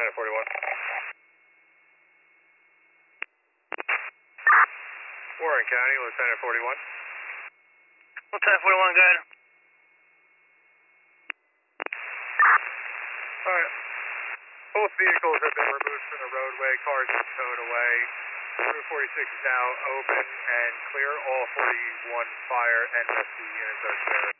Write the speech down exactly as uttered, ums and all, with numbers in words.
Lieutenant forty-one. Warren County, Lieutenant forty-one. Lieutenant forty-one, go ahead. Alright. Both vehicles have been removed from the roadway. Cars are towed away. Route forty-six is now open and clear. All forty-one fire and rescue units are clear.